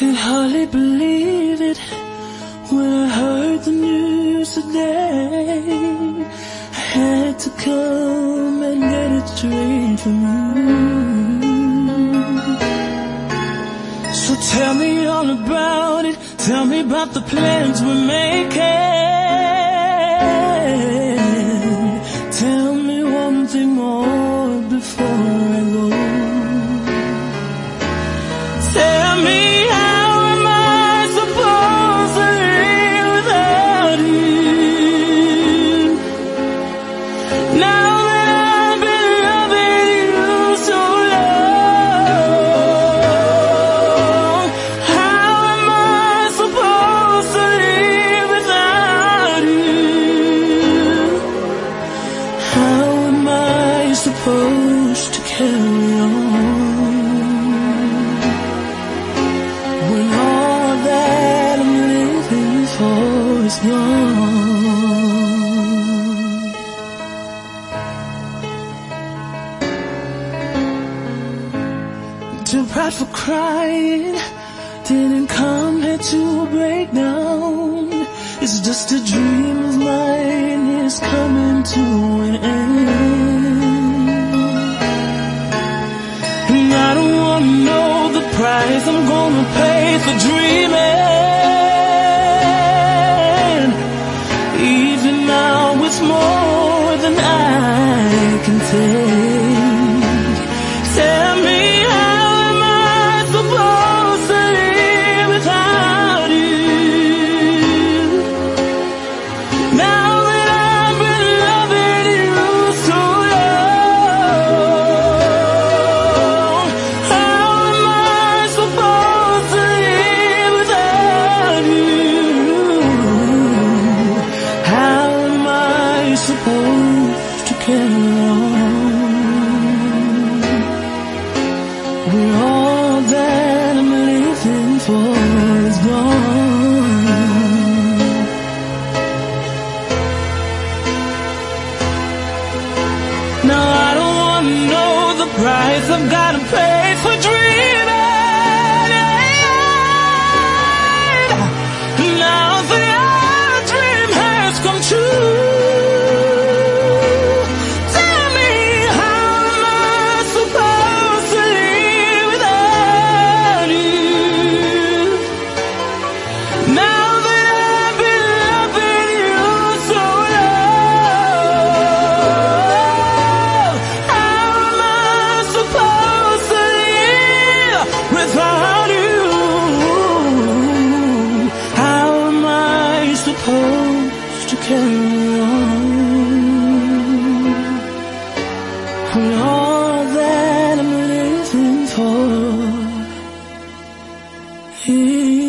could hardly believe it when I heard the news today. I had to come and get it straight from you. So tell me all about it. Tell me about the plans we're making. Tell me one thing more before I go. Tell me, how am I supposed to live without you? Now that I've been loving you so long, how am I supposed to live without you? How am I supposed to carry on when all that I'm living for is gone? Too proud for crying, didn't come here to break down. It's just a dream of mine, it's coming to an end. And I don't wanna know the price I'm gonna pay for dreaming. Even now it's more than I can take. Tell me, how am I supposed to live without you? Now that I've been loving you so long, how am I supposed to live without you? How am I supposed to carry on when all that I'm living for is gone? Now I don't wanna know the price I've gotta pay for dreaming. Now that our dream has come true, tell me, how am I supposed to live without you? Now that I've been loving you so long, how am I supposed to live without you? How am I supposed to carry on when all that I'm living for is